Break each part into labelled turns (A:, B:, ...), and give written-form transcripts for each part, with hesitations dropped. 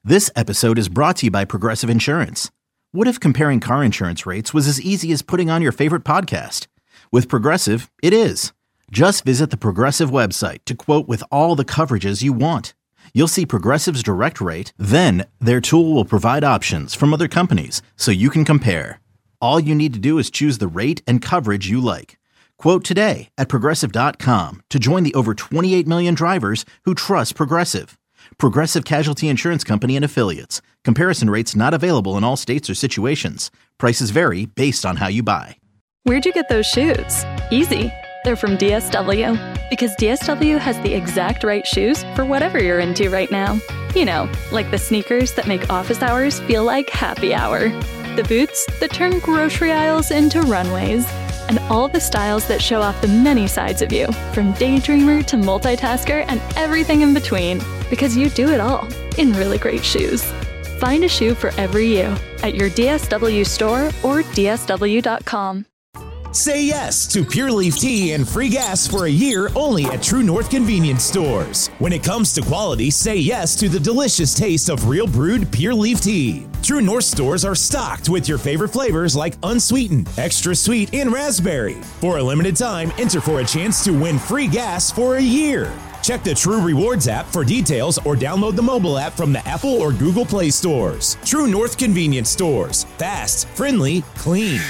A: This episode is brought to you by Progressive Insurance. What if comparing car insurance rates was as easy as putting on your favorite podcast? With Progressive, it is. Just visit the Progressive website to quote with all the coverages you want. You'll see Progressive's direct rate, then their tool will provide options from other companies so you can compare. All you need to do is choose the rate and coverage you like. Quote today at Progressive.com to join the over 28 million drivers who trust Progressive. Progressive Casualty Insurance Company and Affiliates. Comparison rates not available in all states or situations. Prices vary based on how you buy.
B: Where'd you get those shoes? Easy. They're from DSW. Because DSW has the exact right shoes for whatever you're into right now. You know, like the sneakers that make office hours feel like happy hour. The boots that turn grocery aisles into runways. And all the styles that show off the many sides of you, from daydreamer to multitasker and everything in between. Because you do it all in really great shoes. Find a shoe for every you at your DSW store or DSW.com.
C: Say yes to Pure Leaf Tea and free gas for a year only at True North Convenience Stores. When it comes to quality, say yes to the delicious taste of real brewed Pure Leaf Tea. True North stores are stocked with your favorite flavors like unsweetened, extra sweet, and raspberry. For a limited time, enter for a chance to win free gas for a year. Check the True Rewards app for details or download the mobile app from the Apple or Google Play stores. True North Convenience Stores. Fast, friendly, clean.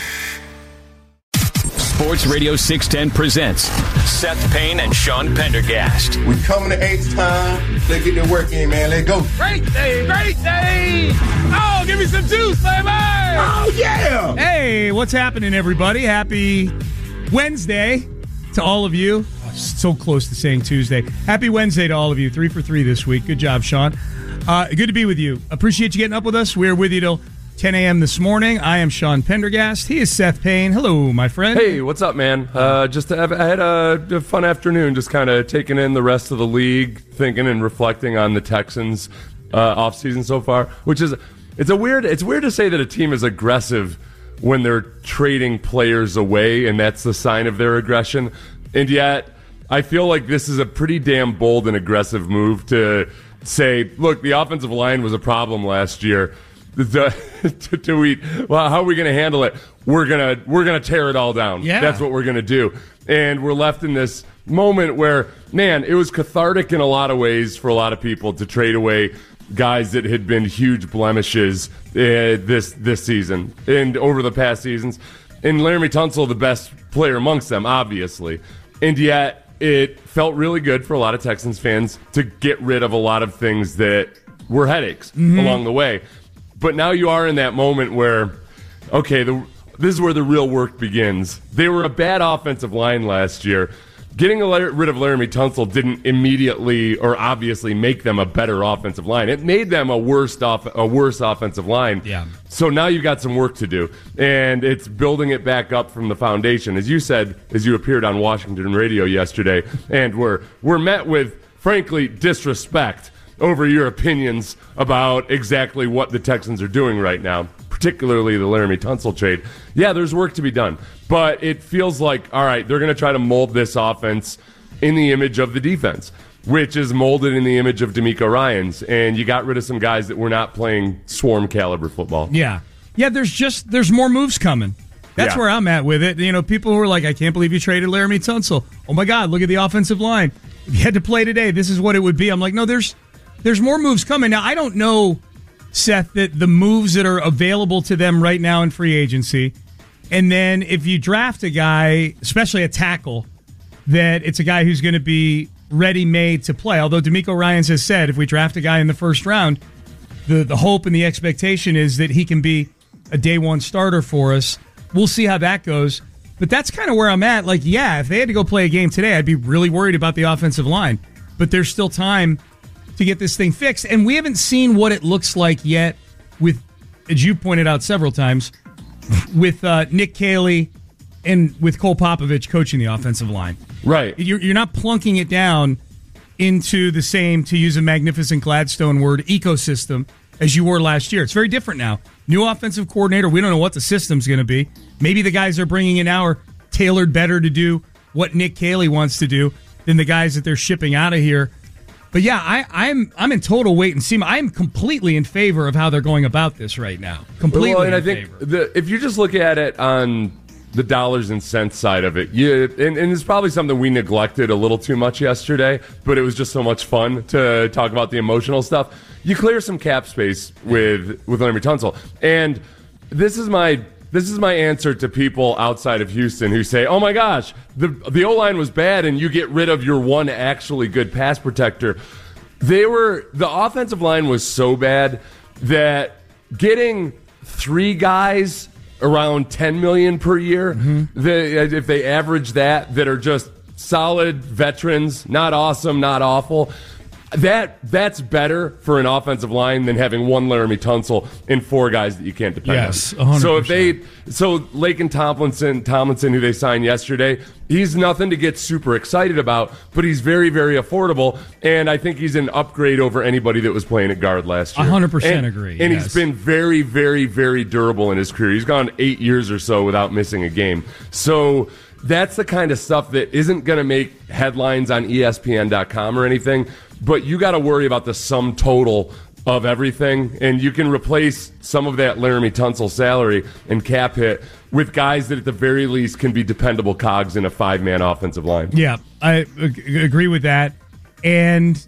D: Sports Radio 610 presents Seth Payne and Sean Pendergast.
E: We coming to H-Town. Let's get the work in, man. Let's go.
F: Great day, great day. Oh, give me some juice, baby.
E: Oh, yeah.
F: Hey, what's happening, everybody? Happy Wednesday to all of you. Oh, so close to saying Tuesday. Happy Wednesday to all of you. 3 for 3 this week. Good job, Sean. Good to be with you. Appreciate you getting up with us. We're with you till 10 a.m. this morning. I am Sean Pendergast. He is Seth Payne. Hello, my friend.
G: Hey, what's up, man? I had a fun afternoon, just kind of taking in the rest of the league, thinking and reflecting on the Texans' offseason so far. It's weird to say that a team is aggressive when they're trading players away, and that's the sign of their aggression. And yet, I feel like this is a pretty damn bold and aggressive move to say, look, the offensive line was a problem last year. Well, how are we going to handle it? We're gonna tear it all down.
F: Yeah.
G: That's what we're going to do. And we're left in this moment where, man, it was cathartic in a lot of ways for a lot of people to trade away guys that had been huge blemishes this season and over the past seasons. And Laremy Tunsil, the best player amongst them, obviously. And yet it felt really good for a lot of Texans fans to get rid of a lot of things that were headaches along the way. But now you are in that moment where, okay, this is where the real work begins. They were a bad offensive line last year. Getting rid of Laremy Tunsil didn't immediately or obviously make them a better offensive line. It made them a worse offensive line.
F: Yeah.
G: So now you've got some work to do, and it's building it back up from the foundation. As you said, as you appeared on Washington radio yesterday, and we're met with, frankly, disrespect over your opinions about exactly what the Texans are doing right now, particularly the Laremy Tunsil trade. Yeah, there's work to be done, but it feels like, all right, they're going to try to mold this offense in the image of the defense, which is molded in the image of DeMeco Ryans, and you got rid of some guys that were not playing swarm caliber football.
F: Yeah, there's more moves coming. That's where I'm at with it. You know, people who are like, I can't believe you traded Laremy Tunsil. Oh my God, look at the offensive line. If you had to play today, this is what it would be. I'm like, no, there's more moves coming. Now, I don't know, Seth, that the moves that are available to them right now in free agency, and then if you draft a guy, especially a tackle, that it's a guy who's going to be ready-made to play. Although DeMeco Ryans has said if we draft a guy in the first round, the hope and the expectation is that he can be a day one starter for us. We'll see how that goes. But that's kind of where I'm at. Like, yeah, if they had to go play a game today, I'd be really worried about the offensive line. But there's still time to get this thing fixed. And we haven't seen what it looks like yet with, as you pointed out several times, with Nick Caley and with Cole Popovich coaching the offensive line.
G: Right.
F: You're not plunking it down into the same, to use a magnificent Gladstone word, ecosystem as you were last year. It's very different now. New offensive coordinator. We don't know what the system's going to be. Maybe the guys they're bringing in now are tailored better to do what Nick Caley wants to do than the guys that they're shipping out of here But yeah, I'm in total wait and see. I'm completely in favor of how they're going about this right now. Completely
G: well, and
F: in
G: I think
F: favor.
G: if you just look at it on the dollars and cents side of it, and it's probably something we neglected a little too much yesterday, but it was just so much fun to talk about the emotional stuff. You clear some cap space with Laremy Tunsil, and this is my answer to people outside of Houston who say, "Oh my gosh, the O-line was bad, and you get rid of your one actually good pass protector." The offensive line was so bad that getting 3 guys around $10 million per year, if they average that are just solid veterans, not awesome, not awful. That's better for an offensive line than having one Laremy Tunsil and 4 guys that you can't depend on.
F: 100%.
G: So Laken Tomlinson, who they signed yesterday, he's nothing to get super excited about, but he's very, very affordable, and I think he's an upgrade over anybody that was playing at guard last year.
F: 100% agree.
G: And he's been very, very, very durable in his career. He's gone 8 years or so without missing a game. So that's the kind of stuff that isn't going to make headlines on ESPN.com or anything, but you got to worry about the sum total of everything, and you can replace some of that Laremy Tunsil salary and cap hit with guys that at the very least can be dependable cogs in a 5-man offensive line.
F: Yeah, I agree with that. And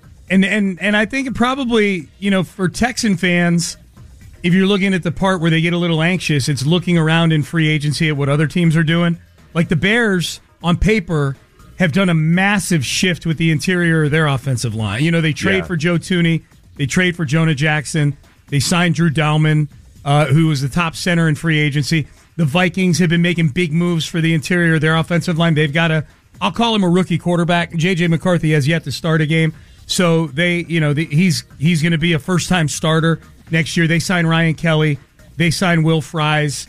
F: I think it probably, for Texan fans, if you're looking at the part where they get a little anxious, it's looking around in free agency at what other teams are doing. Like the Bears, on paper, have done a massive shift with the interior of their offensive line. They trade for Joe Thuney. They trade for Jonah Jackson. They signed Drew Dalman, who was the top center in free agency. The Vikings have been making big moves for the interior of their offensive line. They've got I'll call him a rookie quarterback. J.J. McCarthy has yet to start a game. So he's going to be a first-time starter next year. They signed Ryan Kelly. They signed Will Fries.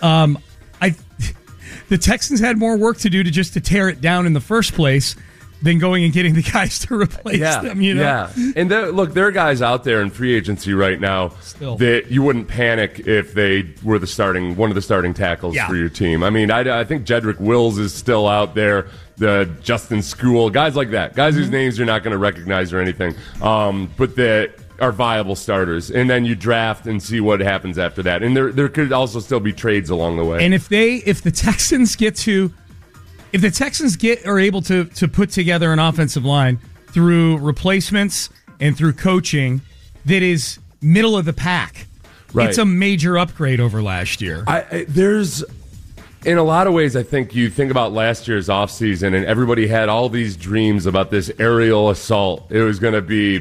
F: The Texans had more work to do to tear it down in the first place than going and getting the guys to replace them.
G: Yeah, and look, there are guys out there in free agency right now that you wouldn't panic if they were one of the starting tackles for your team. I mean, I think Jedrick Wills is still out there. The Justin School, guys like that, guys whose names you're not going to recognize or anything, but that are viable starters, and then you draft and see what happens after that. And there could also still be trades along the way.
F: And if the Texans are able to put together an offensive line through replacements and through coaching that is middle of the pack, it's a major upgrade over last year.
G: In a lot of ways, I think you think about last year's offseason, and everybody had all these dreams about this aerial assault. It was going to be,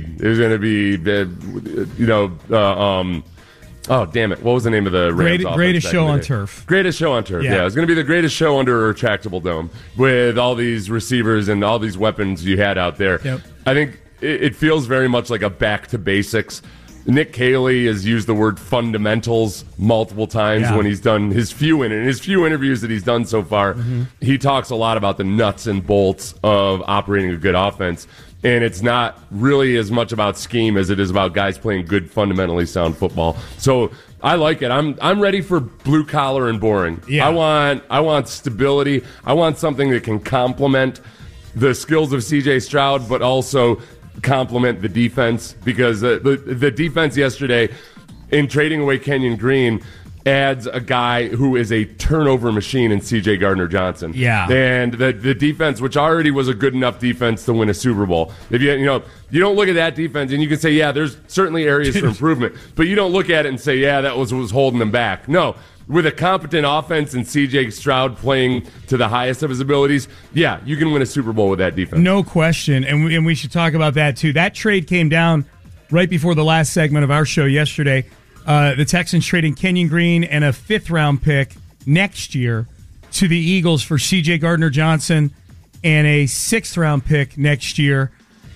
G: oh, damn it. What was the name of the Rams offense?
F: Greatest show on turf.
G: Greatest show on turf, yeah. It was going to be the greatest show under a retractable dome with all these receivers and all these weapons you had out there.
F: Yep.
G: I think it feels very much like a back to basics. Nick Caley has used the word fundamentals multiple times when he's done his few interviews that he's done so far. He talks a lot about the nuts and bolts of operating a good offense, and it's not really as much about scheme as it is about guys playing good, fundamentally sound football. So I like it. I'm ready for blue collar and boring.
F: Yeah.
G: I want stability. I want something that can complement the skills of C.J. Stroud, but also complement the defense, because the defense yesterday in trading away Kenyon Green adds a guy who is a turnover machine in C.J. Gardner-Johnson.
F: Yeah.
G: And the defense, which already was a good enough defense to win a Super Bowl. If you don't look at that defense and you can say, yeah, there's certainly areas for improvement, but you don't look at it and say, yeah, that was holding them back. No. With a competent offense and C.J. Stroud playing to the highest of his abilities, yeah, you can win a Super Bowl with that defense.
F: No question, and we should talk about that, too. That trade came down right before the last segment of our show yesterday. The Texans trading Kenyon Green and a 5th-round pick next year to the Eagles for C.J. Gardner-Johnson and a 6th-round pick next year.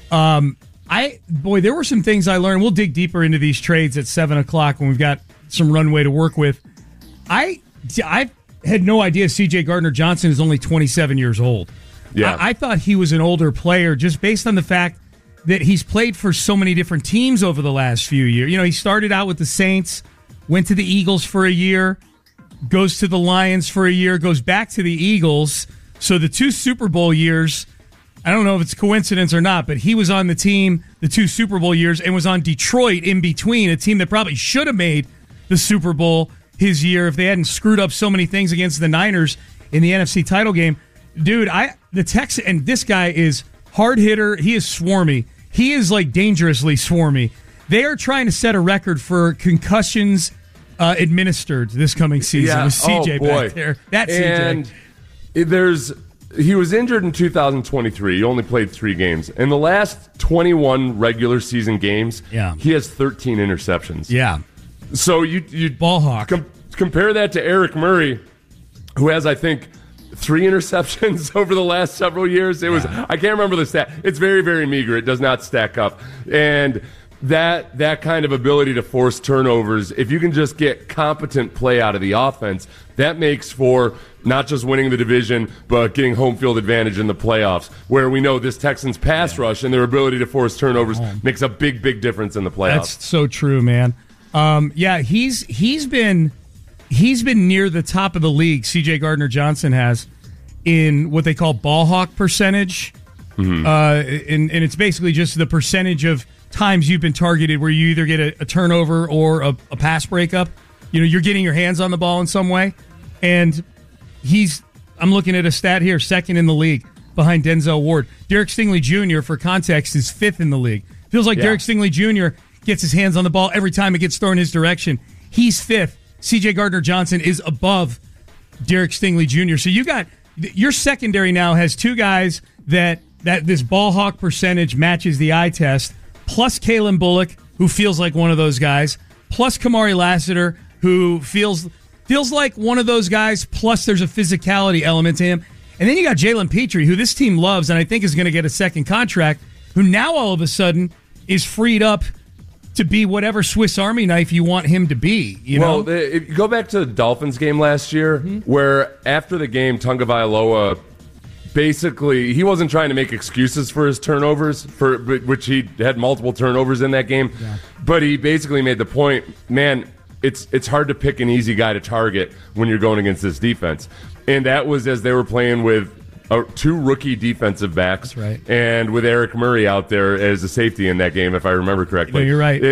F: There were some things I learned. We'll dig deeper into these trades at 7 o'clock when we've got some runway to work with. I had no idea C.J. Gardner-Johnson is only 27 years old.
G: Yeah.
F: I thought he was an older player just based on the fact that he's played for so many different teams over the last few years. He started out with the Saints, went to the Eagles for a year, goes to the Lions for a year, goes back to the Eagles. So the 2 Super Bowl years I don't know if it's coincidence or not, but he was on the team the 2 Super Bowl years and was on Detroit in between, a team that probably should have made the Super Bowl his year if they hadn't screwed up so many things against the Niners in the NFC title game. Dude, the Texans, and this guy is hard hitter. He is swarmy. He is like dangerously swarmy. They are trying to set a record for concussions administered this coming season with CJ back there. That's CJ.
G: And he was injured in 2023. He only played 3 games. In the last 21 regular season games, he has 13 interceptions.
F: Yeah.
G: So you
F: ball hawk.
G: Compare that to Eric Murray, who has, I think, 3 interceptions over the last several years. I can't remember the stat. It's very, very meager. It does not stack up. And that kind of ability to force turnovers, if you can just get competent play out of the offense, that makes for not just winning the division, but getting home field advantage in the playoffs, where we know this Texans pass rush and their ability to force turnovers makes a big, big difference in the playoffs.
F: That's so true, man. He's been near the top of the league, C.J. Gardner-Johnson has, in what they call ball hawk percentage. Mm-hmm. And it's basically just the percentage of times you've been targeted where you either get a turnover or a pass breakup. You're getting your hands on the ball in some way. And I'm looking at a stat here, 2nd in the league behind Denzel Ward. Derek Stingley Jr., for context, is 5th in the league. Feels like Derek Stingley Jr. gets his hands on the ball every time it gets thrown his direction. He's 5th. C.J. Gardner-Johnson is above Derek Stingley Jr. So your secondary now has 2 guys that this ball hawk percentage matches the eye test, plus Kalen Bullock, who feels like one of those guys, plus Kamari Lassiter, who feels like one of those guys, plus there's a physicality element to him. And then you got Jalen Petrie, who this team loves and I think is going to get a second contract, who now all of a sudden is freed up to be whatever Swiss Army knife you want him to be.
G: Well, if you go back to the Dolphins game last year, where after the game, Tunga Vailoa, basically, he wasn't trying to make excuses for his turnovers, which he had multiple turnovers in that game, but he basically made the point, man, it's hard to pick an easy guy to target when you're going against this defense. And that was as they were playing with 2 rookie defensive backs, and with Eric Murray out there as a safety in that game, if I remember correctly.
F: No, you're right.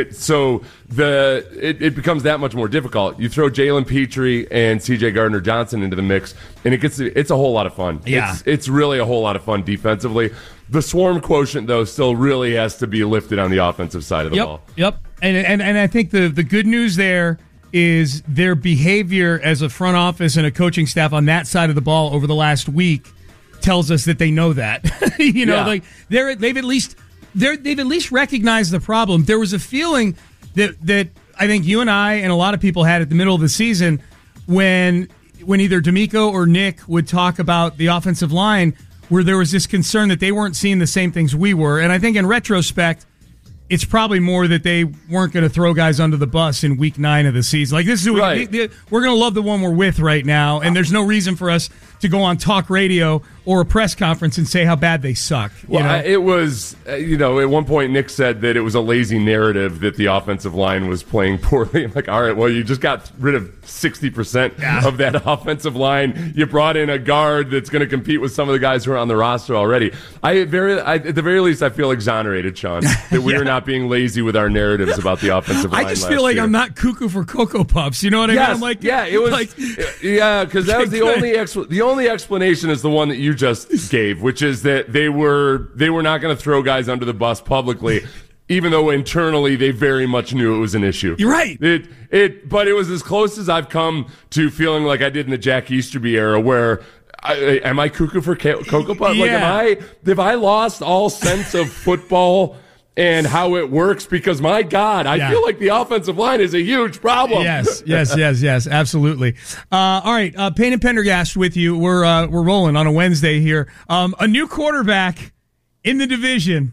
G: It becomes that much more difficult. You throw Jalen Petrie and C.J. Gardner-Johnson into the mix, and it's a whole lot of fun.
F: Yeah.
G: It's really a whole lot of fun defensively. The swarm quotient, though, still really has to be lifted on the offensive side of the ball.
F: Yep. And I think the good news there is their behavior as a front office and a coaching staff on that side of the ball over the last week tells us that they know that. Like they've at least recognized the problem. There was a feeling that I think you and I and a lot of people had at the middle of the season when either D'Amico or Nick would talk about the offensive line, where there was this concern that they weren't seeing the same things we were. And I think in retrospect, it's probably more that they weren't going to throw guys under the bus in week 9 of the season. Like, this is we're going to love the one we're with right now, and there's no reason for us to go on talk radio or a press conference and say how bad they suck.
G: It was, at one point Nick said that it was a lazy narrative that the offensive line was playing poorly. I'm like, all right, well, you just got rid of 60% of that offensive line. You brought in a guard that's going to compete with some of the guys who are on the roster already. At the very least, I feel exonerated, Sean, that we are not being lazy with our narratives about the offensive line.
F: I just feel like I'm not cuckoo for Cocoa Puffs. You know what I mean? I'm like,
G: it was, because that was the only explanation is the one that you just gave, which is that they were not going to throw guys under the bus publicly, even though internally they very much knew it was an issue.
F: You're right.
G: But it was as close as I've come to feeling like I did in the Jack Easterby era, where am I cuckoo for Cocoa Puffs?
F: Yeah.
G: Like, have I lost all sense of football and how it works? Because, my God, I feel like the offensive line is a huge problem.
F: Yes, absolutely. All right, Payne and Pendergast with you. We're rolling on a Wednesday here. A new quarterback in the division.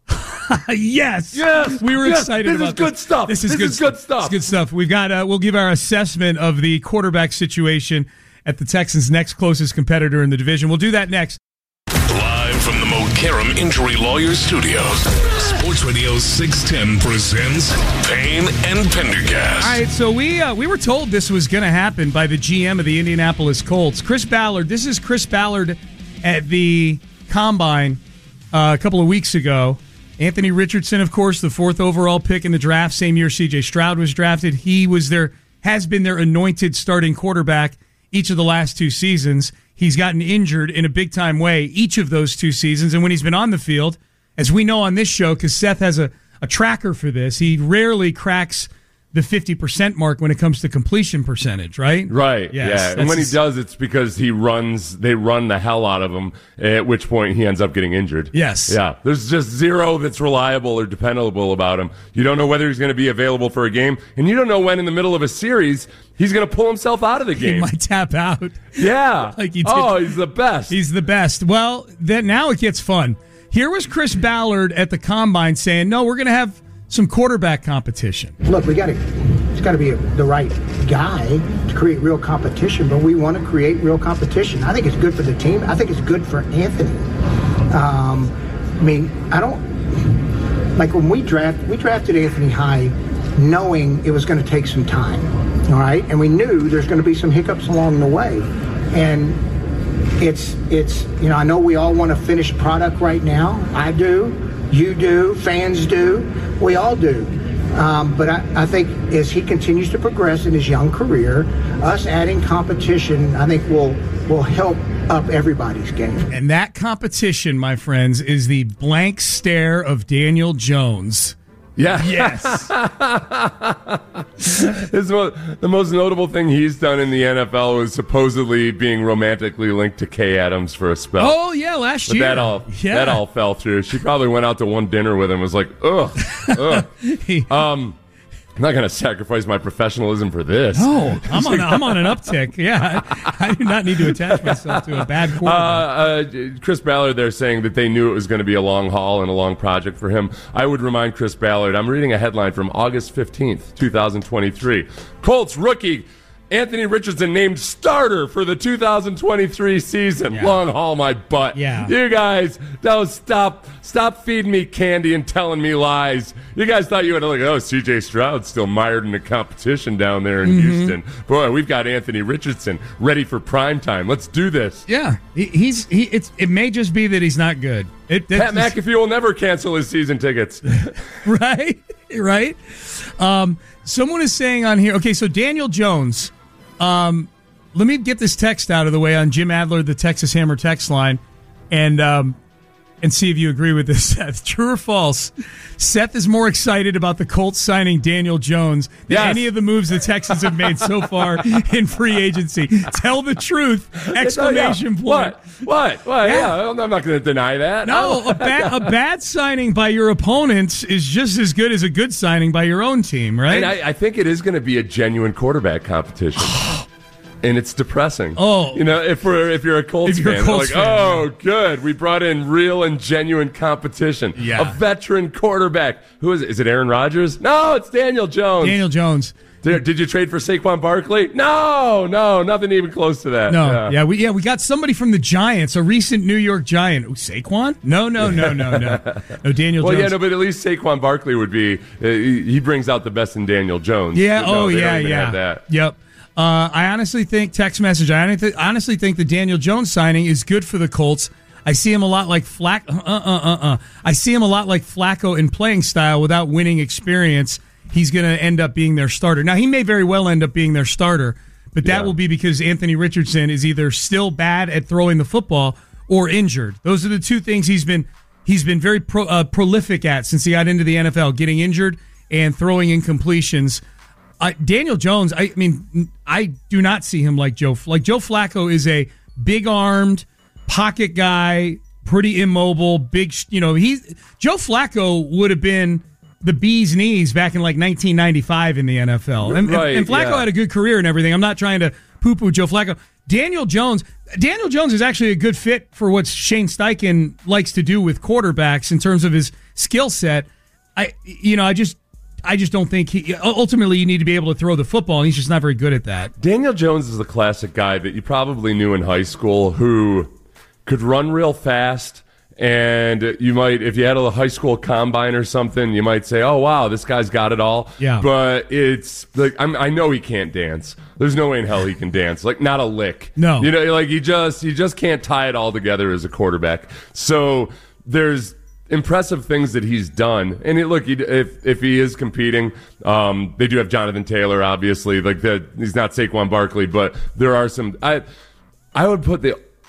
F: Yes. We were excited about this. This is good stuff. It's good stuff. We've got. We'll give our assessment of the quarterback situation at the Texans' next closest competitor in the division. We'll do that next.
H: Live from the Mokaram Injury Lawyers Studios, Sports Radio 610 presents Payne and Pendergast.
F: All right, so we were told this was going to happen by the GM of the Indianapolis Colts, Chris Ballard. This is Chris Ballard at the Combine a couple of weeks ago. Anthony Richardson, of course, the 4th overall pick in the draft, same year C.J. Stroud was drafted. He has been their anointed starting quarterback each of the last 2 seasons. He's gotten injured in a big-time way each of those 2 seasons, and when he's been on the field, as we know on this show, because Seth has a tracker for this, he rarely cracks the 50% mark when it comes to completion percentage, right?
G: Right,
F: yes,
G: yeah. And when he does, it's because they run the hell out of him, at which point he ends up getting injured.
F: Yes.
G: Yeah, there's just zero that's reliable or dependable about him. You don't know whether he's going to be available for a game, and you don't know when in the middle of a series he's going to pull himself out of the game.
F: He might tap out.
G: Yeah.
F: Like he did.
G: Oh, he's the best.
F: He's the best. Well, then now it gets fun. Here was Chris Ballard at the Combine saying, no, we're going to have some quarterback competition.
I: Look, it's got to be the right guy to create real competition, but we want to create real competition. I think it's good for the team. I think it's good for Anthony. When we drafted Anthony High knowing it was going to take some time, all right? And we knew there's going to be some hiccups along the way. And it's I know we all want a finished product right now. I do. You do, fans do, we all do. But I think as he continues to progress in his young career, us adding competition, I think will help up everybody's game.
F: And that competition, my friends, is the blank stare of Daniel Jones.
G: Yeah.
F: Yes.
G: The most notable thing he's done in the NFL was supposedly being romantically linked to Kay Adams for a spell.
F: Oh, yeah, last year.
G: That all fell through. She probably went out to one dinner with him and was like, ugh. I'm not going to sacrifice my professionalism for this.
F: No, I'm on an uptick. Yeah, I do not need to attach myself to a bad quarterback.
G: Chris Ballard there saying that they knew it was going to be a long haul and a long project for him. I would remind Chris Ballard, I'm reading a headline from August 15th, 2023. Colts rookie Anthony Richardson named starter for the 2023 season. Yeah. Long haul my butt.
F: Yeah.
G: You guys, don't stop feeding me candy and telling me lies. You guys thought you had C.J. Stroud's still mired in the competition down there in Houston. Boy, we've got Anthony Richardson ready for prime time. Let's do this.
F: Yeah. It may just be that he's not good.
G: Pat McAfee will never cancel his season tickets.
F: Right? Someone is saying on here, okay, so Daniel Jones, let me get this text out of the way on Jim Adler, the Texas Hammer text line, and see if you agree with this, Seth. True or false? Seth is more excited about the Colts signing Daniel Jones than any of the moves the Texans have made so far in free agency. Tell the truth! Exclamation point.
G: What? Yeah, I'm not going to deny that.
F: No, a bad signing by your opponents is just as good as a good signing by your own team, right?
G: And I think it is going to be a genuine quarterback competition. And it's depressing.
F: Oh,
G: if you're a Colts fan, good. We brought in real and genuine competition.
F: Yeah.
G: A veteran quarterback. Who is it? Is it Aaron Rodgers? No, it's Daniel Jones.
F: Daniel Jones.
G: Did you trade for Saquon Barkley? No, nothing even close to that.
F: No, we got somebody from the Giants, a recent New York Giant. Ooh, Saquon? No, Daniel Jones.
G: Well, yeah, but at least Saquon Barkley would be. He brings out the best in Daniel Jones.
F: Yeah.
G: They don't even have that.
F: Yep. I honestly think, text message, I honestly think the Daniel Jones signing is good for the Colts. I see him a lot like I see him a lot like Flacco in playing style without winning experience. He's going to end up being their starter. Now, he may very well end up being their starter, but that will be because Anthony Richardson is either still bad at throwing the football or injured. Those are the two things he's been very prolific at since he got into the NFL, getting injured and throwing incompletions. Daniel Jones, I do not see him like Joe. Like Joe Flacco is a big-armed pocket guy, pretty immobile, big. Joe Flacco would have been the bee's knees back in like 1995 in the NFL, and Flacco had a good career and everything. I'm not trying to poo-poo Joe Flacco. Daniel Jones is actually a good fit for what Shane Steichen likes to do with quarterbacks in terms of his skill set. I just don't think ultimately you need to be able to throw the football, and he's just not very good at that.
G: Daniel Jones is the classic guy that you probably knew in high school who could run real fast, and you might, if you had a high school combine or something, you might say, oh, wow, this guy's got it all.
F: Yeah.
G: But it's like, I know he can't dance. There's no way in hell he can dance. Like, not a lick.
F: No.
G: Like, you just can't tie it all together as a quarterback. So there's impressive things that he's done. And if he is competing, they do have Jonathan Taylor, obviously. He's not Saquon Barkley, but there are some. I would put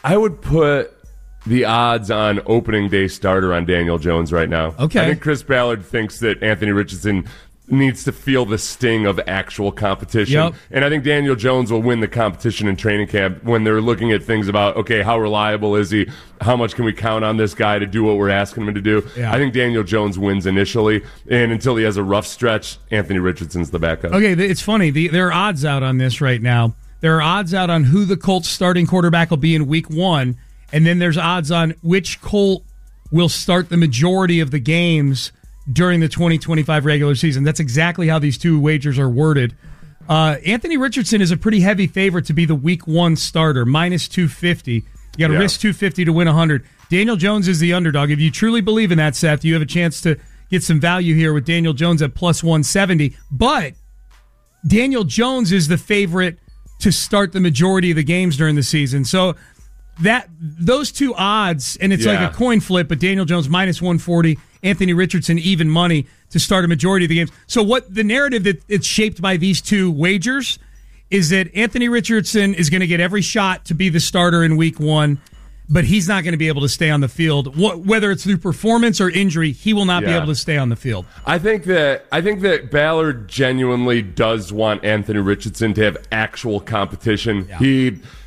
G: the odds on opening day starter on Daniel Jones right now.
F: Okay.
G: I think Chris Ballard thinks that Anthony Richardson needs to feel the sting of actual competition.
F: Yep.
G: And I think Daniel Jones will win the competition in training camp when they're looking at things about, okay, how reliable is he? How much can we count on this guy to do what we're asking him to do?
F: Yeah.
G: I think Daniel Jones wins initially, and until he has a rough stretch, Anthony Richardson's the backup.
F: Okay, it's funny. There are odds out on this right now. There are odds out on who the Colts starting quarterback will be in week 1, and then there's odds on which Colt will start the majority of the games during the 2025 regular season. That's exactly how these two wagers are worded. Anthony Richardson is a pretty heavy favorite to be the week 1 starter, minus 250. You got to risk 250 to win 100. Daniel Jones is the underdog. If you truly believe in that, Seth, you have a chance to get some value here with Daniel Jones at plus 170. But Daniel Jones is the favorite to start the majority of the games during the season. So those two odds, and it's like a coin flip, but Daniel Jones minus 140, Anthony Richardson even money to start a majority of the games. So what the narrative that it's shaped by these two wagers is that Anthony Richardson is going to get every shot to be the starter in week 1, but he's not going to be able to stay on the field. Whether it's through performance or injury, he will not be able to stay on the field.
G: I think that Ballard genuinely does want Anthony Richardson to have actual competition. Yeah.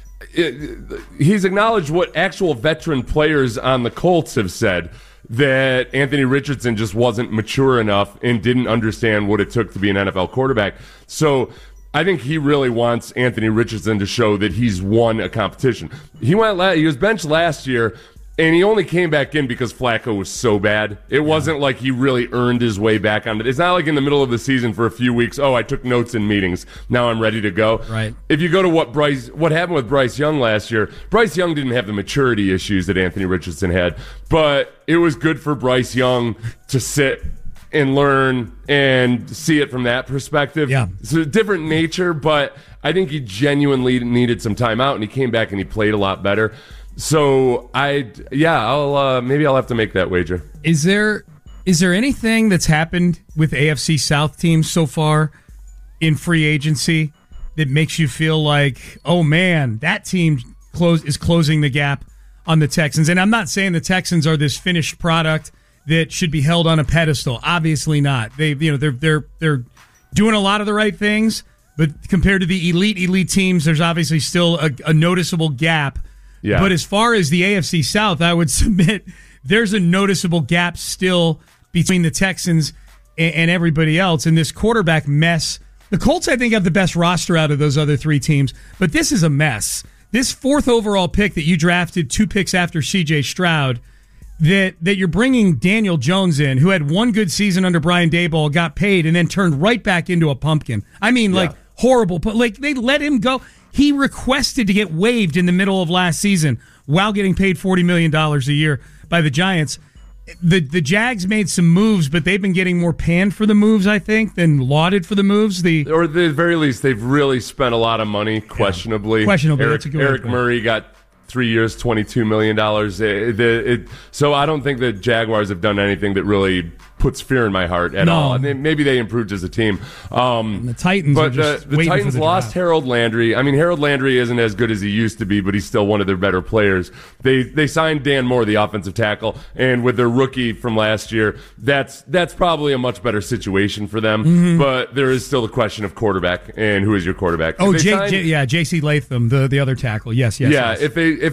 G: He's acknowledged what actual veteran players on the Colts have said, that Anthony Richardson just wasn't mature enough and didn't understand what it took to be an NFL quarterback. So I think he really wants Anthony Richardson to show that he's won a competition. He was benched last year, and he only came back in because Flacco was so bad. It wasn't like he really earned his way back on it. It's not like in the middle of the season for a few weeks, I took notes in meetings, now I'm ready to go.
F: Right.
G: If you go to what happened with Bryce Young last year, Bryce Young didn't have the maturity issues that Anthony Richardson had, but it was good for Bryce Young to sit and learn and see it from that perspective.
F: Yeah.
G: It's a different nature, but I think he genuinely needed some time out, and he came back and he played a lot better. So maybe I'll have to make that wager.
F: Is there anything that's happened with AFC South teams so far in free agency that makes you feel like, oh man, that team is closing the gap on the Texans? And I'm not saying the Texans are this finished product that should be held on a pedestal. Obviously not. They're doing a lot of the right things, but compared to the elite teams, there's obviously still a noticeable gap.
G: Yeah.
F: But as far as the AFC South, I would submit there's a noticeable gap still between the Texans and everybody else in this quarterback mess. The Colts, I think, have the best roster out of those other 3 teams, but this is a mess. This 4th overall pick that you drafted 2 picks after C.J. Stroud, that you're bringing Daniel Jones in, who had 1 good season under Brian Daboll, got paid, and then turned right back into a pumpkin. I mean, horrible. But they let him go. He requested to get waived in the middle of last season while getting paid $40 million a year by the Giants. The Jags made some moves, but they've been getting more panned for the moves, I think, than lauded for the moves. Or
G: at the very least, they've really spent a lot of money, questionably. Eric Murray got 3 years, $22 million. So I don't think the Jaguars have done anything that really puts fear in my heart at all. I mean, maybe they improved as a team.
F: The Titans,
G: but the Titans lost Harold Landry. I mean, Harold Landry isn't as good as he used to be, but he's still one of their better players. They signed Dan Moore, the offensive tackle, and with their rookie from last year, that's probably a much better situation for them. Mm-hmm. But there is still the question of quarterback and who is your quarterback.
F: J.C. Latham, the other tackle. Yes.
G: If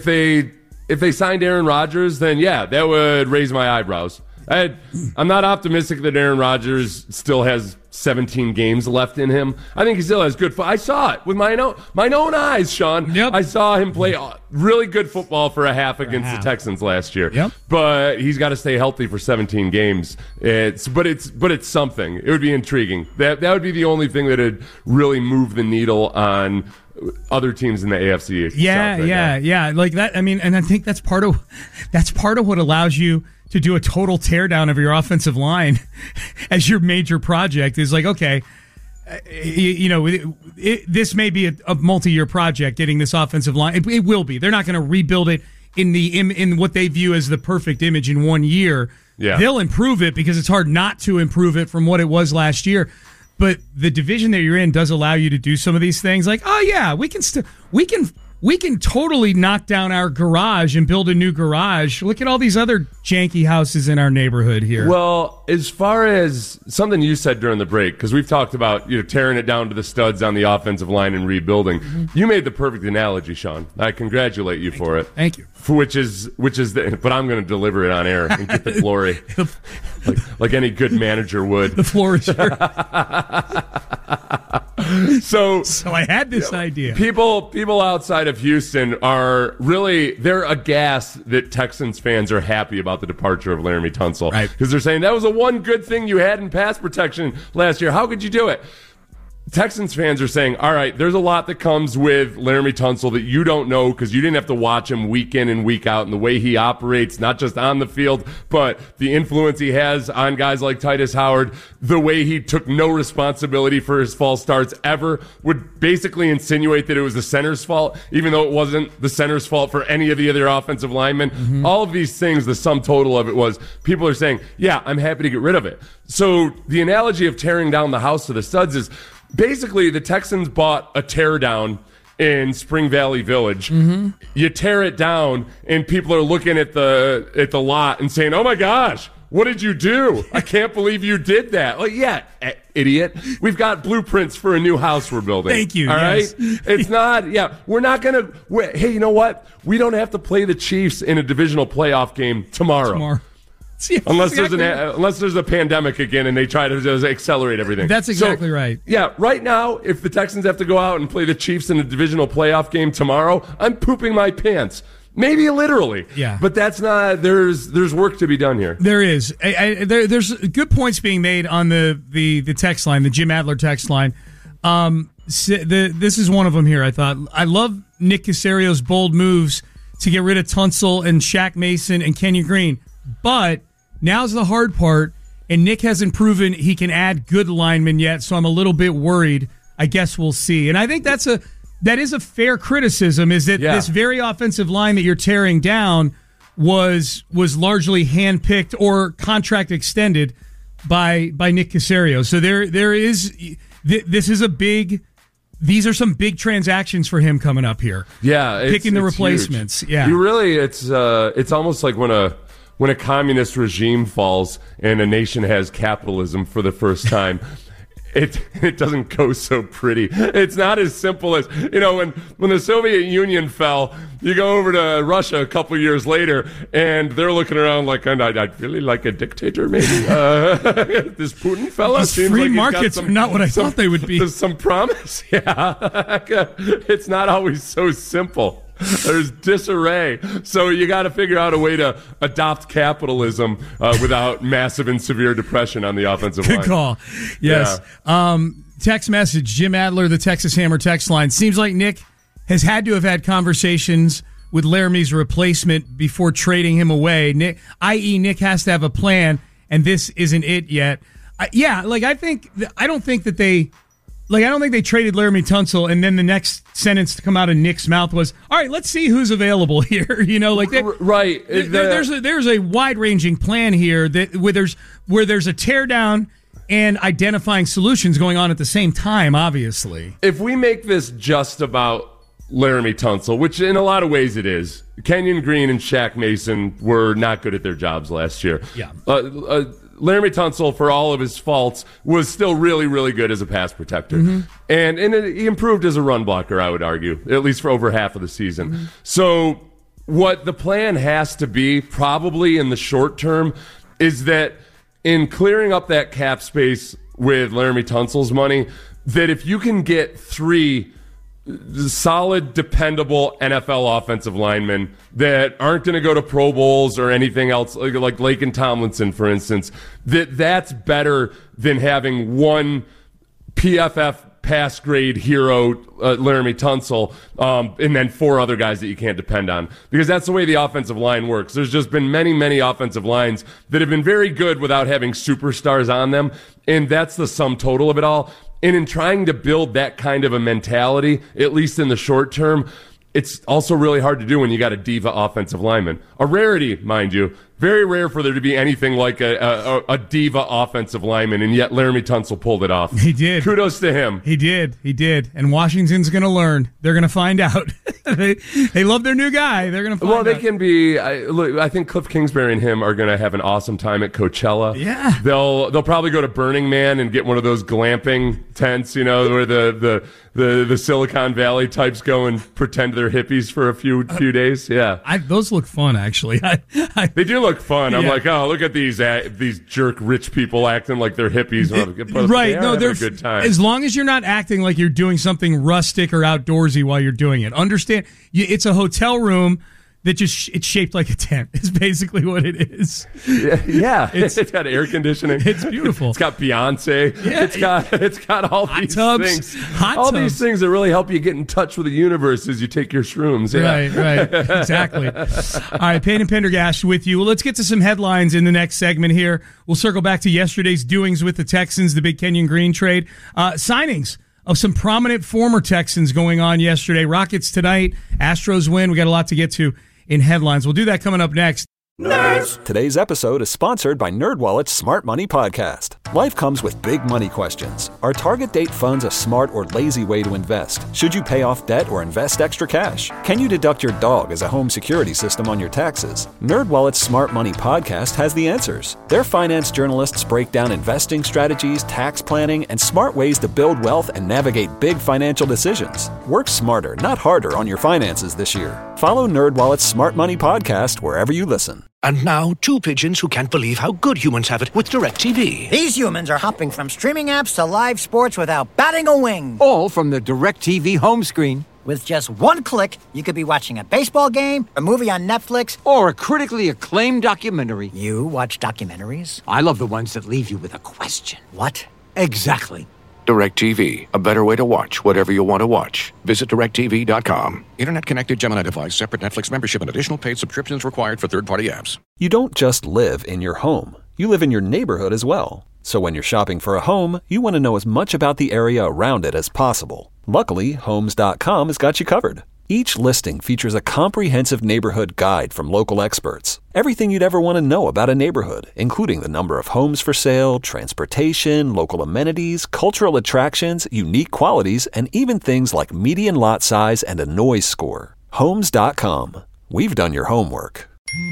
G: they signed Aaron Rodgers, then that would raise my eyebrows. I'm not optimistic that Aaron Rodgers still has 17 games left in him. I think he still has good football. I saw it with my own eyes, Sean.
F: Yep.
G: I saw him play really good football for a half against the Texans last year.
F: Yep.
G: But he's got to stay healthy for 17 games. But it's something. It would be intriguing. That would be the only thing that would really move the needle on other teams in the AFC.
F: Yeah. Like that. I mean, and I think that's part of what allows you to do a total teardown of your offensive line as your major project. Is like, okay, this may be a multi-year project, getting this offensive line. It will be. They're not going to rebuild it in what they view as the perfect image in 1 year.
G: Yeah.
F: They'll improve it because it's hard not to improve it from what it was last year. But the division that you're in does allow you to do some of these things. Like, oh yeah, we can totally knock down our garage and build a new garage. Look at all these other janky houses in our neighborhood here.
G: Well, as far as something you said during the break, because we've talked about tearing it down to the studs on the offensive line and rebuilding. Mm-hmm. You made the perfect analogy, Sean. I congratulate you for it.
F: Thank you.
G: But I'm going to deliver it on air and get the glory, like any good manager would.
F: The floor is yours.
G: So
F: I had this idea.
G: People outside of Houston they're aghast that Texans fans are happy about the departure of Laremy Tunsil.
F: Right.
G: Because they're saying that was the one good thing you had in pass protection last year. How could you do it? Texans fans are saying, all right, there's a lot that comes with Laremy Tunsil that you don't know because you didn't have to watch him week in and week out, and the way he operates, not just on the field, but the influence he has on guys like Titus Howard, the way he took no responsibility for his false starts ever, would basically insinuate that it was the center's fault, even though it wasn't the center's fault for any of the other offensive linemen. Mm-hmm. All of these things, the sum total of it was people are saying, yeah, I'm happy to get rid of it. So the analogy of tearing down the house to the studs is basically the Texans bought a teardown in Spring Valley Village. Mm-hmm. You tear it down, and people are looking at the lot and saying, "Oh my gosh, what did you do? I can't believe you did that." Like, yeah, idiot. We've got blueprints for a new house we're building.
F: Thank you.
G: All
F: yes.
G: right? It's not, we're not going to, hey, you know what? We don't have to play the Chiefs in a divisional playoff game tomorrow.
F: Yes,
G: unless
F: exactly.
G: there's a pandemic again and they try to just accelerate everything.
F: That's exactly right.
G: Yeah, right now, if the Texans have to go out and play the Chiefs in a divisional playoff game tomorrow, I'm pooping my pants. Maybe literally.
F: Yeah.
G: But that's not, there's work to be done here.
F: There is. There's good points being made on the text line, the Jim Adler text line. This is one of them here, I thought. I love Nick Caserio's bold moves to get rid of Tunsil and Shaq Mason and Kenyon Green. But now's the hard part, and Nick hasn't proven he can add good linemen yet, so I'm a little bit worried. I guess we'll see. And I think that is a fair criticism, is that this very offensive line that you're tearing down was largely handpicked or contract extended by Nick Caserio. So these are some big transactions for him coming up here.
G: Yeah,
F: picking the replacements.
G: Huge.
F: Yeah,
G: it's almost like when a communist regime falls and a nation has capitalism for the first time. It doesn't go so pretty. It's not as simple as, when the Soviet Union fell, you go over to Russia a couple years later, and they're looking around like, I'd really like a dictator, maybe. This Putin fella
F: These
G: seems
F: free
G: like
F: markets are not what I thought they would be.
G: There's some promise. Yeah. It's not always so simple. There's disarray. So you got to figure out a way to adopt capitalism without massive and severe depression on the offensive line.
F: Good call. Yes. Yeah. Text message, Jim Adler, the Texas Hammer text line. Seems like Nick has had to have had conversations with Laramie's replacement before trading him away. Nick has to have a plan, and this isn't it yet. I don't think they traded Laremy Tunsil, and then the next sentence to come out of Nick's mouth was, "All right, let's see who's available here."
G: Right.
F: There's a wide-ranging plan here where there's a teardown and identifying solutions going on at the same time. Obviously,
G: if we make this just about Laremy Tunsil, which in a lot of ways it is, Kenyon Green and Shaq Mason were not good at their jobs last year.
F: Yeah.
G: Laremy Tunsil, for all of his faults, was still really, really good as a pass protector. Mm-hmm. And he improved as a run blocker, I would argue, at least for over half of the season. Mm-hmm. So what the plan has to be, probably in the short term, is that in clearing up that cap space with Laremy Tunsil's money, that if you can get 3 solid, dependable NFL offensive linemen that aren't going to go to Pro Bowls or anything else, like Laken Tomlinson, for instance, that's better than having one PFF pass grade hero, Laremy Tunsil, and then 4 other guys that you can't depend on. Because that's the way the offensive line works. There's just been many, many offensive lines that have been very good without having superstars on them, and that's the sum total of it all. And in trying to build that kind of a mentality, at least in the short term, it's also really hard to do when you got a diva offensive lineman. A rarity, mind you. Very rare for there to be anything like a diva offensive lineman, and yet Laramie Tunsil pulled it off.
F: He did.
G: Kudos to him.
F: He did. And Washington's going to learn. They're going to find out. they love their new guy. They're going to find out.
G: Well, they can be. I think Cliff Kingsbury and him are going to have an awesome time at Coachella.
F: Yeah.
G: They'll probably go to Burning Man and get one of those glamping tents, where the Silicon Valley types go and pretend they're hippies for a few days. Yeah.
F: Those look fun, actually.
G: They do look fun. I'm like, oh, look at these jerk rich people acting like they're hippies.
F: Right.
G: They're a good time.
F: As long as you're not acting like you're doing something rustic or outdoorsy while you're doing it. Understand, it's a hotel room that it's shaped like a tent. It's basically what it is.
G: Yeah. It's got air conditioning.
F: It's beautiful.
G: It's got Beyonce. Yeah. It's got all these things. These things that really help you get in touch with the universe as you take your shrooms. Yeah.
F: Right. Exactly. All right, Payne and Pendergast with you. Well, let's get to some headlines in the next segment here. We'll circle back to yesterday's doings with the Texans, the big Kenyon Green trade. Signings of some prominent former Texans going on yesterday. Rockets tonight. Astros win. We got a lot to get to in headlines. We'll do that coming up next.
J: Nerds! Today's episode is sponsored by NerdWallet's Smart Money Podcast. Life comes with big money questions. Are target date funds a smart or lazy way to invest? Should you pay off debt or invest extra cash? Can you deduct your dog as a home security system on your taxes? NerdWallet's Smart Money Podcast has the answers. Their finance journalists break down investing strategies, tax planning, and smart ways to build wealth and navigate big financial decisions. Work smarter, not harder on your finances this year. Follow NerdWallet's Smart Money Podcast wherever you listen.
K: And now, two pigeons who can't believe how good humans have it with DirecTV.
L: These humans are hopping from streaming apps to live sports without batting a wing.
M: All from the DirecTV home screen.
L: With just one click, you could be watching a baseball game, a movie on Netflix,
M: or a critically acclaimed documentary.
L: You watch documentaries?
M: I love the ones that leave you with a question.
L: What?
M: Exactly.
K: DirecTV, a better way to watch whatever you want to watch. Visit DirecTV.com. Internet-connected Gemini device, separate Netflix membership, and additional paid subscriptions required for third-party apps.
J: You don't just live in your home. You live in your neighborhood as well. So when you're shopping for a home, you want to know as much about the area around it as possible. Luckily, Homes.com has got you covered. Each listing features a comprehensive neighborhood guide from local experts. Everything you'd ever want to know about a neighborhood, including the number of homes for sale, transportation, local amenities, cultural attractions, unique qualities, and even things like median lot size and a noise score. Homes.com. We've done your homework.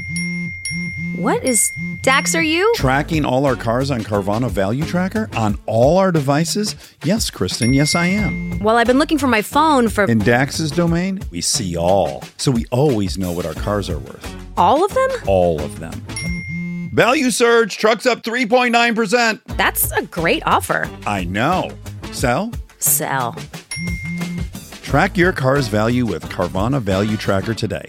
N: What is Dax, are you?
O: Tracking all our cars on Carvana Value Tracker on all our devices? Yes, Kristen, yes I am.
N: Well, I've been looking for my phone for...
O: In Dax's domain, we see all. So we always know what our cars are worth.
N: All of them?
O: All of them. Value surge, trucks up 3.9%.
N: That's a great offer.
O: I know. Sell?
N: Sell.
O: Track your car's value with Carvana Value Tracker today.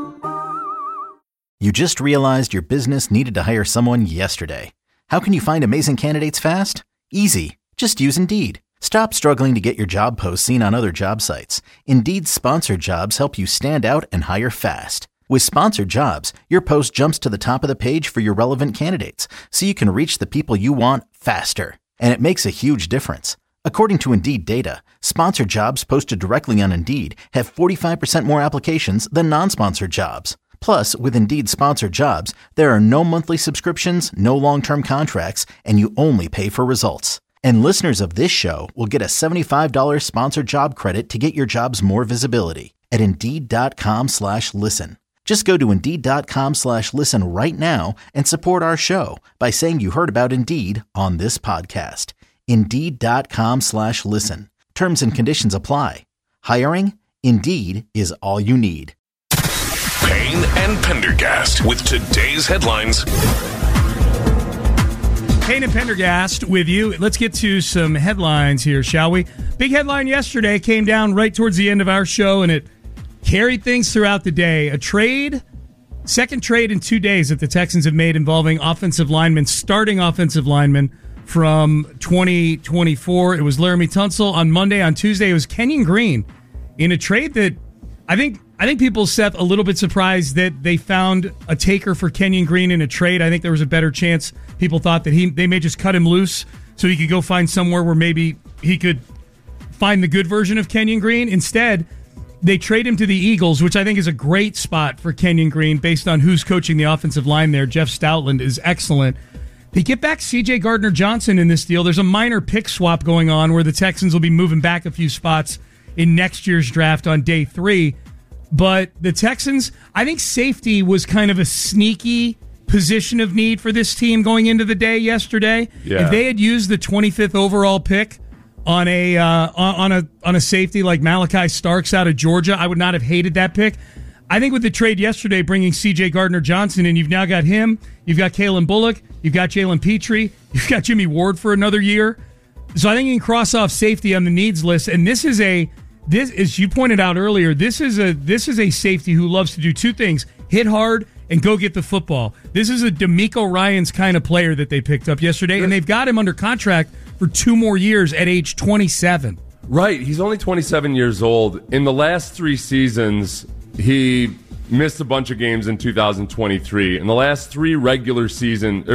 A: You just realized your business needed to hire someone yesterday. How can you find amazing candidates fast? Easy. Just use Indeed. Stop struggling to get your job posts seen on other job sites. Indeed's sponsored jobs help you stand out and hire fast. With sponsored jobs, your post jumps to the top of the page for your relevant candidates, so you can reach the people you want faster. And it makes a huge difference. According to Indeed data, sponsored jobs posted directly on Indeed have 45% more applications than non-sponsored jobs. Plus, with Indeed sponsored jobs, there are no monthly subscriptions, no long-term contracts, and you only pay for results. And listeners of this show will get a $75 sponsored job credit to get your jobs more visibility at Indeed.com/listen. Just go to Indeed.com/listen right now and support our show by saying you heard about Indeed on this podcast. Indeed.com/listen. Terms and conditions apply. Hiring? Indeed is all you need.
H: Payne and Pendergast with today's headlines.
F: Payne and Pendergast with you. Let's get to some headlines here, shall we? Big headline yesterday came down right towards the end of our show, and it carried things throughout the day. A trade, second trade in 2 days that the Texans have made involving offensive linemen, starting offensive linemen from 2024. It was Laramie Tunsil on Monday. On Tuesday, it was Kenyon Green in a trade that I think people, Seth, a little bit surprised that they found a taker for Kenyon Green in a trade. I think there was a better chance. People thought that they may just cut him loose so he could go find somewhere where maybe he could find the good version of Kenyon Green. Instead, They trade him to the Eagles, which I think is a great spot for Kenyon Green based on who's coaching the offensive line there. Jeff Stoutland is excellent. They get back C.J. Gardner-Johnson in this deal. There's a minor pick swap going on where the Texans will be moving back a few spots in next year's draft on day 3. But the Texans, I think safety was kind of a sneaky position of need for this team going into the day yesterday.
G: Yeah.
F: If they had used the 25th overall pick on a safety like Malachi Starks out of Georgia, I would not have hated that pick. I think with the trade yesterday, bringing C.J. Gardner-Johnson in, you've now got him, you've got Kalen Bullock, you've got Jalen Petrie, you've got Jimmy Ward for another year. So I think you can cross off safety on the needs list. And this, as you pointed out earlier, this is a safety who loves to do two things: hit hard and go get the football. This is a DeMeco Ryans kind of player that they picked up yesterday, and they've got him under contract for 2 more years at age 27.
G: Right. He's only 27 years old. In the last 3 seasons, he missed a bunch of games in 2023. In the last 3 regular seasons,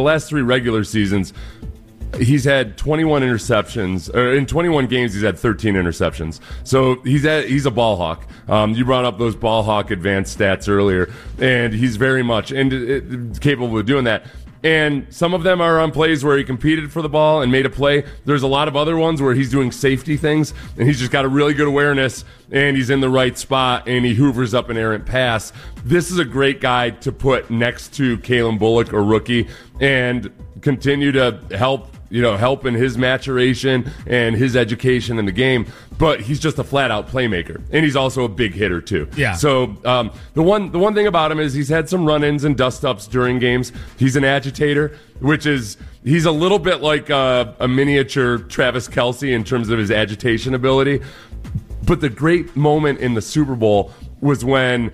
G: he's had 21 interceptions. Or in 21 games, he's had 13 interceptions. So he's a ball hawk. You brought up those ball hawk advanced stats earlier, and he's very much capable of doing that. And some of them are on plays where he competed for the ball and made a play. There's a lot of other ones where he's doing safety things, and he's just got a really good awareness, and he's in the right spot, and he hoovers up an errant pass. This is a great guy to put next to Kalen Bullock, or rookie, and continue to help in his maturation and his education in the game. But he's just a flat-out playmaker, and he's also a big hitter too.
F: Yeah.
G: So the one thing about him is he's had some run-ins and dust-ups during games. He's an agitator, he's a little bit like a miniature Travis Kelce in terms of his agitation ability. But the great moment in the Super Bowl was when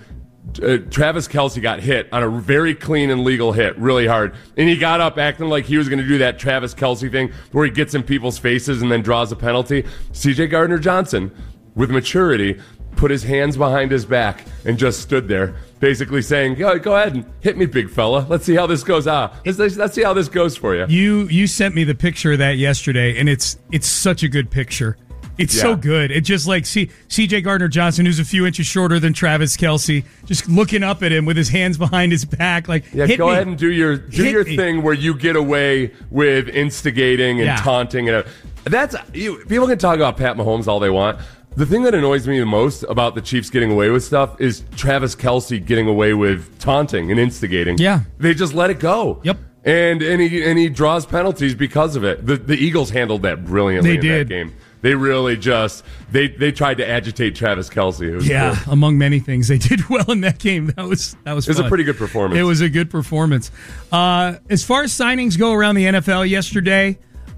G: Travis Kelce got hit on a very clean and legal hit really hard, and he got up acting like he was going to do that Travis Kelce thing where he gets in people's faces and then draws a penalty. C.J. Gardner-Johnson, with maturity, put his hands behind his back and just stood there, basically saying, go ahead and hit me, big fella. Let's see how this goes. Let's see how this goes for you.
F: You sent me the picture of that yesterday, and it's such a good picture. It's so good. It's just like C.J. Gardner-Johnson, who's a few inches shorter than Travis Kelce, just looking up at him with his hands behind his back. Like,
G: go ahead and do your thing where you get away with instigating and taunting. And people can talk about Pat Mahomes all they want. The thing that annoys me the most about the Chiefs getting away with stuff is Travis Kelce getting away with taunting and instigating.
F: Yeah.
G: They just let it go.
F: Yep.
G: And he draws penalties because of it. The Eagles handled that brilliantly in that game. They really they tried to agitate Travis Kelce. It was cool.
F: Among many things, they did well in that game. That was fun.
G: It was a pretty good performance.
F: It was a good performance. As far as signings go around the NFL yesterday,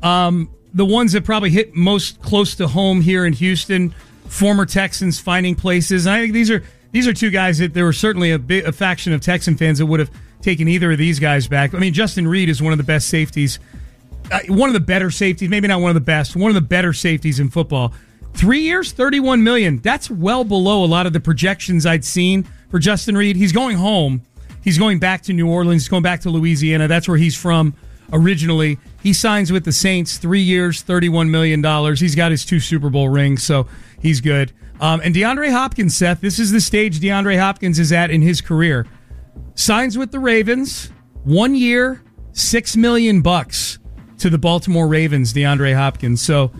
F: the ones that probably hit most close to home here in Houston, former Texans finding places. And I think these are 2 guys that there were certainly a faction of Texan fans that would have taken either of these guys back. I mean, Justin Reed is one of the best safeties. One of the better safeties, maybe not one of the best, one of the better safeties in football. 3 years, $31 million. That's well below a lot of the projections I'd seen for Justin Reed. He's going home. He's going back to New Orleans. He's going back to Louisiana. That's where he's from originally. He signs with the Saints, 3 years, $31 million. He's got his 2 Super Bowl rings, so he's good. And DeAndre Hopkins, Seth, this is the stage DeAndre Hopkins is at in his career. Signs with the Ravens, 1 year, $6 million to the Baltimore Ravens, DeAndre Hopkins. So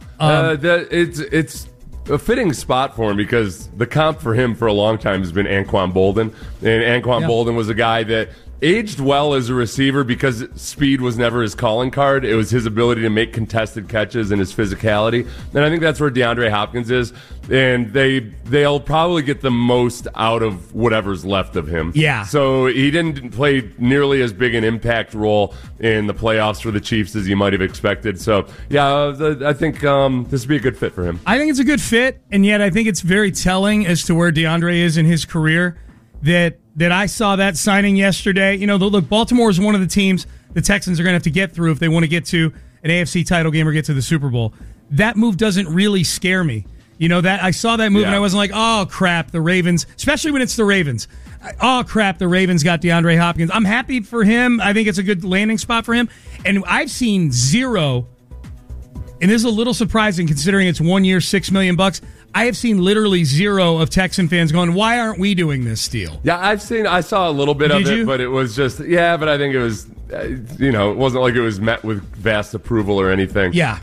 G: it's a fitting spot for him because the comp for him for a long time has been Anquan Boldin. And Anquan Boldin was a guy that aged well as a receiver because speed was never his calling card. It was his ability to make contested catches and his physicality. And I think that's where DeAndre Hopkins is. And they'll probably get the most out of whatever's left of him.
F: Yeah.
G: So he didn't play nearly as big an impact role in the playoffs for the Chiefs as you might have expected. So, I think this would be a good fit for him.
F: I think it's a good fit, and yet I think it's very telling as to where DeAndre is in his career that I saw that signing yesterday. Look, Baltimore is one of the teams the Texans are going to have to get through if they want to get to an AFC title game or get to the Super Bowl. That move doesn't really scare me. That I saw that move and I wasn't like, oh, crap, the Ravens, especially when it's the Ravens. Oh, crap, the Ravens got DeAndre Hopkins. I'm happy for him. I think it's a good landing spot for him. And I've seen zero And this is a little surprising considering it's 1 year, $6 million. I have seen literally zero of Texan fans going, why aren't we doing this deal?
G: Yeah, I saw a little bit of it, but it was just, but I think it was, it wasn't like it was met with vast approval or anything.
F: Yeah.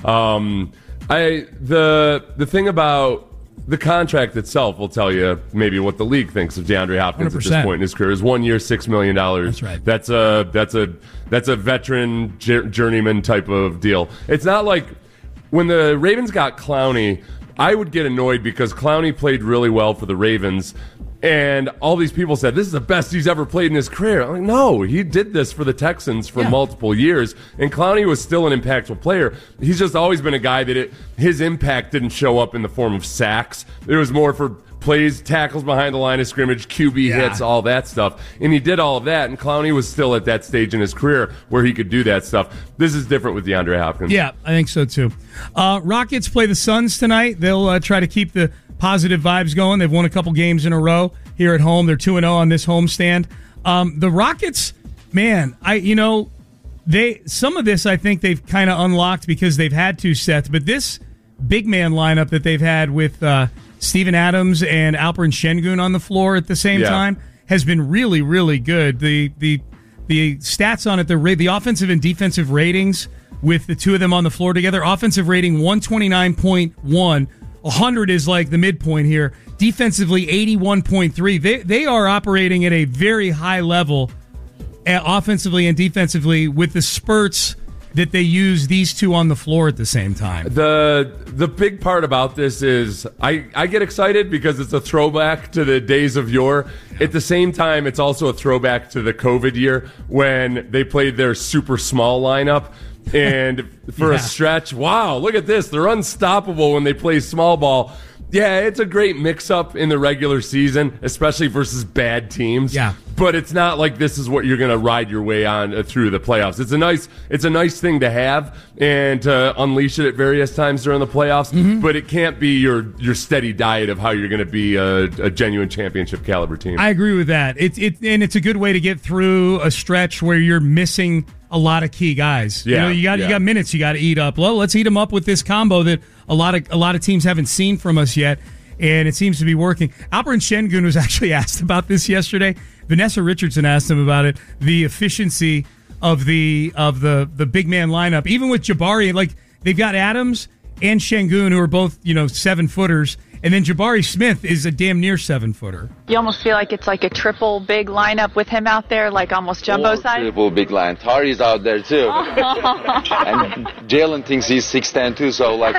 G: The thing about the contract itself will tell you maybe what the league thinks of DeAndre Hopkins 100%. At this point in his career. Is 1 year, $6 million.
F: That's right.
G: That's a veteran journeyman type of deal. It's not like when the Ravens got Clowney, I would get annoyed because Clowney played really well for the Ravens. And all these people said, this is the best he's ever played in his career. I'm like, no, he did this for the Texans for multiple years. And Clowney was still an impactful player. He's just always been a guy that his impact didn't show up in the form of sacks. It was more for plays, tackles behind the line of scrimmage, QB hits, all that stuff. And he did all of that. And Clowney was still at that stage in his career where he could do that stuff. This is different with DeAndre Hopkins.
F: Yeah, I think so too. Rockets play the Suns tonight. They'll try to keep the positive vibes going. They've won a couple games in a row here at home. They're 2-0 on this homestand. The Rockets, man, some of this I think they've kind of unlocked because they've had to, Seth, but this big man lineup that they've had with Steven Adams and Alperen Şengün on the floor at the same time has been really, really good. The stats on it, the offensive and defensive ratings with the two of them on the floor together, offensive rating 129.1, 100 is like the midpoint here. Defensively, 81.3. They are operating at a very high level, offensively and defensively, with the spurts that they use these two on the floor at the same time.
G: The big part about this is I get excited because it's a throwback to the days of yore. At the same time, it's also a throwback to the COVID year when they played their super small lineup. And for a stretch, wow, look at this. They're unstoppable when they play small ball. Yeah, it's a great mix-up in the regular season, especially versus bad teams.
F: Yeah.
G: But it's not like this is what you're going to ride your way on through the playoffs. It's a nice thing to have and to unleash it at various times during the playoffs, but it can't be your steady diet of how you're going to be a genuine championship caliber team.
F: I agree with that. And it's a good way to get through a stretch where you're missing a lot of key guys.
G: Yeah,
F: you got minutes you got to eat up. Well, let's eat them up with this combo that a lot of teams haven't seen from us yet, and it seems to be working. Alperen Şengün was actually asked about this yesterday. Vanessa Richardson asked him about it, the efficiency of the big man lineup, even with Jabari. Like, they've got Adams and Şengün, who are both 7-footers. And then Jabari Smith is a damn near 7-footer.
P: You almost feel like it's like a triple big lineup with him out there, like almost jumbo size.
Q: Triple big line. Tari's out there too. And Jalen thinks he's 6'10" too, so like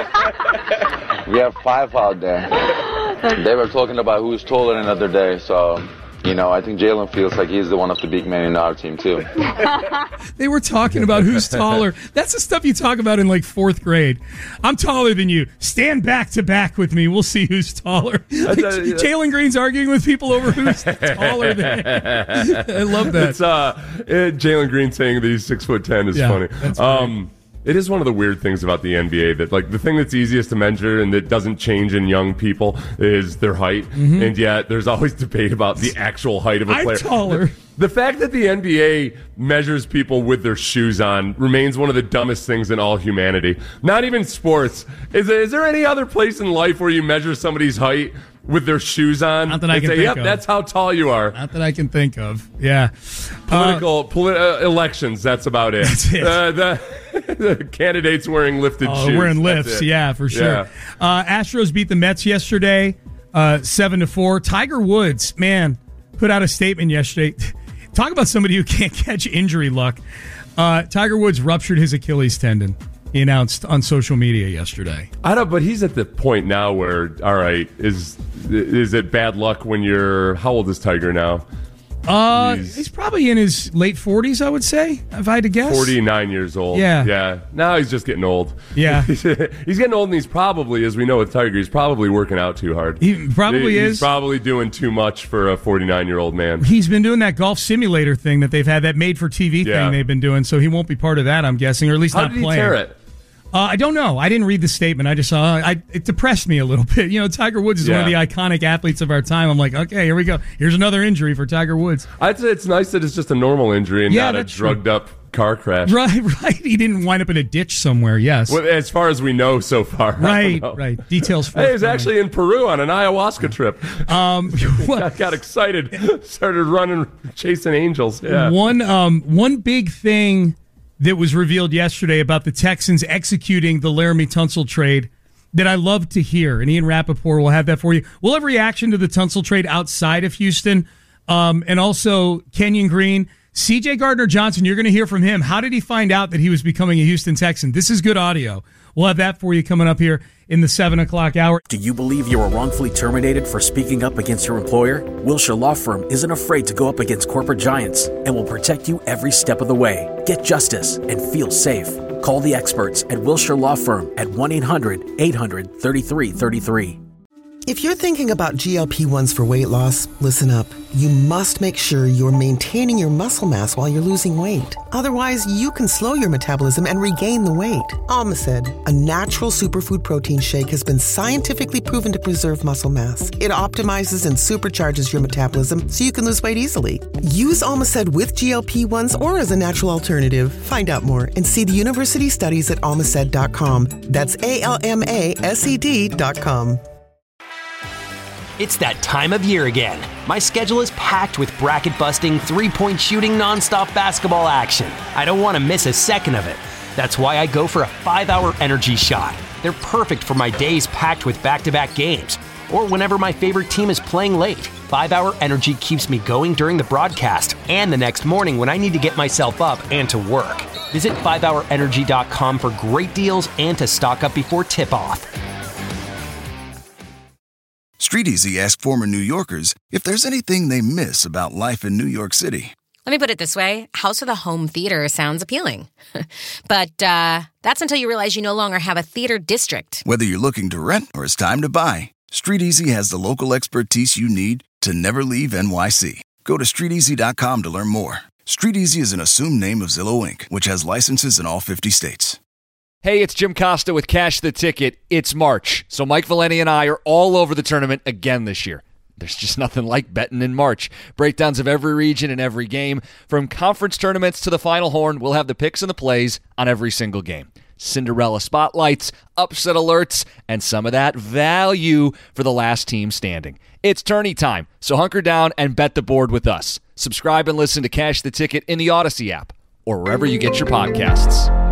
Q: 5. We have 5 out there. They were talking about who's taller another day, so I think Jalen feels like he's the one of the big men in our team too.
F: They were talking about who's taller. That's the stuff you talk about in like 4th grade. I'm taller than you. Stand back to back with me. We'll see who's taller. Jalen Green's arguing with people over who's taller than I love that.
G: It's Jalen Green saying that he's 6'10" is funny.
F: That's funny.
G: It is one of the weird things about the NBA that, like, the thing that's easiest to measure and that doesn't change in young people is their height. And yet there's always debate about the actual height of a player.
F: I'm taller.
G: The fact that the NBA measures people with their shoes on remains one of the dumbest things in all humanity. Not even sports. Is there any other place in life where you measure somebody's height with their shoes on?
F: Not that I can think of.
G: Yep, that's how tall you are.
F: Not that I can think of. Yeah.
G: Elections, that's about it.
F: That's it.
G: The candidates wearing lifted shoes.
F: Wearing lifts, yeah, for sure.
G: Yeah.
F: Astros beat the Mets yesterday, 7-4. Tiger Woods, man, put out a statement yesterday. Talk about somebody who can't catch injury luck. Tiger Woods ruptured his Achilles tendon. He announced on social media yesterday.
G: I don't, but he's at the point now where, all right, is it bad luck when you're, how old is Tiger now?
F: He's probably in his late 40s, I would say, if I had to guess.
G: 49 years old.
F: Yeah.
G: Now he's just getting old.
F: Yeah.
G: He's getting old, and he's probably, as we know with Tiger, he's probably working out too hard.
F: He probably is.
G: He's probably doing too much for a 49-year-old man.
F: He's been doing that golf simulator thing that they've had, that made-for-TV thing they've been doing, so he won't be part of that, I'm guessing, or at least
G: How
F: not
G: did
F: playing.
G: He tear it?
F: I don't know. I didn't read the statement. I just saw it depressed me a little bit. You know, Tiger Woods is one of the iconic athletes of our time. I'm like, okay, here we go. Here's another injury for Tiger Woods.
G: I'd say it's nice that it's just a normal injury and not a drugged up car crash.
F: Right. He didn't wind up in a ditch somewhere, yes.
G: Well, as far as we know so far.
F: Right. Details for
G: Hey, he was actually in Peru on an ayahuasca trip. Got excited. Started running, chasing angels. Yeah.
F: One big thing that was revealed yesterday about the Texans executing the Laramie Tunsil trade that I love to hear, and Ian Rappaport will have that for you. We'll have reaction to the Tunsil trade outside of Houston, and also Kenyon Green. C.J. Gardner-Johnson, you're going to hear from him. How did he find out that he was becoming a Houston Texan? This is good audio. We'll have that for you coming up here in the 7 o'clock hour.
R: Do you believe you were wrongfully terminated for speaking up against your employer? Wilshire Law Firm isn't afraid to go up against corporate giants and will protect you every step of the way. Get justice and feel safe. Call the experts at Wilshire Law Firm at 1-800-800-3333.
S: If you're thinking about GLP-1s for weight loss, listen up. You must make sure you're maintaining your muscle mass while you're losing weight. Otherwise, you can slow your metabolism and regain the weight. Almacid, a natural superfood protein shake, has been scientifically proven to preserve muscle mass. It optimizes and supercharges your metabolism so you can lose weight easily. Use Almacid with GLP-1s or as a natural alternative. Find out more and see the university studies at almacid.com. That's ALMASED.com.
T: It's that time of year again. My schedule is packed with bracket-busting, three-point shooting, nonstop basketball action. I don't want to miss a second of it. That's why I go for a 5-hour energy shot. They're perfect for my days packed with back-to-back games, or whenever my favorite team is playing late. 5-hour energy keeps me going during the broadcast and the next morning when I need to get myself up and to work. Visit 5hourenergy.com for great deals and to stock up before tip-off.
U: StreetEasy asked former New Yorkers if there's anything they miss about life in New York City.
V: Let me put it this way. House of the Home Theater sounds appealing. But that's until you realize you no longer have a theater district.
U: Whether you're looking to rent or it's time to buy, StreetEasy has the local expertise you need to never leave NYC. Go to StreetEasy.com to learn more. StreetEasy is an assumed name of Zillow Inc., which has licenses in all 50 states.
W: Hey, it's Jim Costa with Cash the Ticket. It's March, so Mike Valeni and I are all over the tournament again this year. There's just nothing like betting in March. Breakdowns of every region and every game. From conference tournaments to the Final Horn, we'll have the picks and the plays on every single game. Cinderella spotlights, upset alerts, and some of that value for the last team standing. It's tourney time, so hunker down and bet the board with us. Subscribe and listen to Cash the Ticket in the Odyssey app or wherever you get your podcasts.